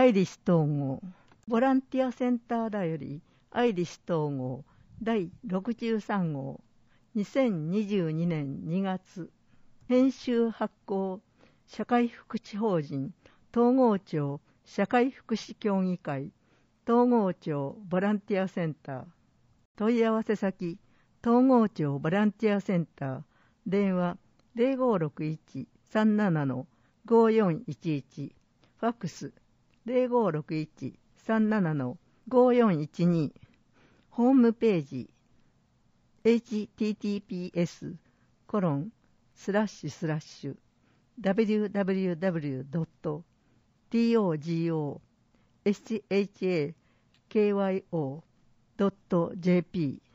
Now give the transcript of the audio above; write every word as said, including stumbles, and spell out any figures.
アイリス統合ボランティアセンターだよりアイリス統合だいろくじゅうさん号にせんにじゅうにねんにがつ編集発行社会福祉法人東郷町社会福祉協議会東郷町ボランティアセンター問い合わせ先東郷町ボランティアセンター電話 ゼロごろくいち さんなな ごよんいちいち ファックス ゼロごろくいち さんなな ごよんいちに ホームページ エイチティーティーピーエス コロンスラッシュスラッシュ ダブリューダブリューダブリュー ドット トゴシャケーワイオー ドット ジェーピー